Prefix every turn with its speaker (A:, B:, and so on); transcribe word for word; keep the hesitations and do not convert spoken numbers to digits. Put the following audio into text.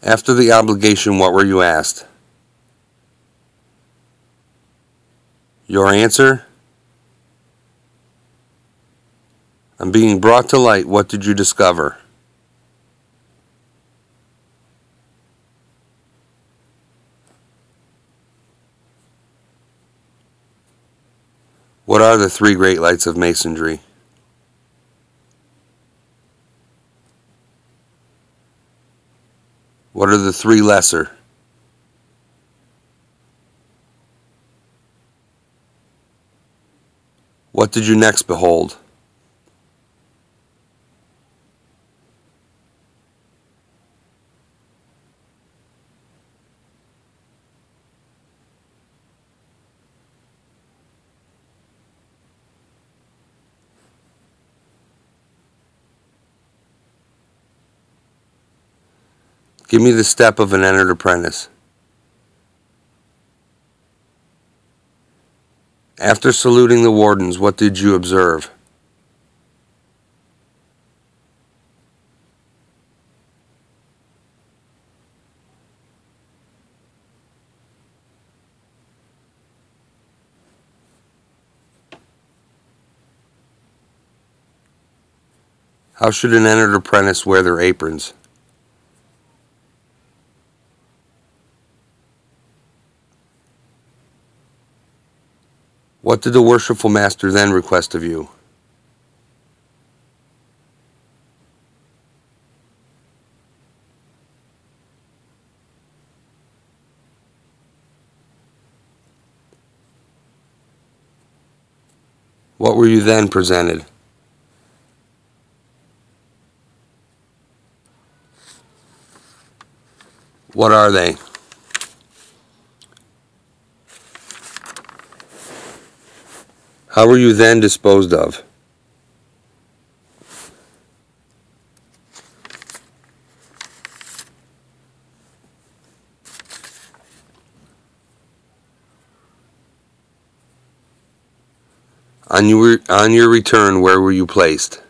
A: After the obligation, what were you asked? Your answer? On being brought to light, what did you discover? What are the three great lights of Masonry? What are the three lesser? What did you next behold? Give me the step of an entered apprentice. After saluting the wardens, what did you observe? How should an entered apprentice wear their aprons? What did the worshipful master then request of you? What were you then presented? What are they? How were you then disposed of? On your, on your return, where were you placed?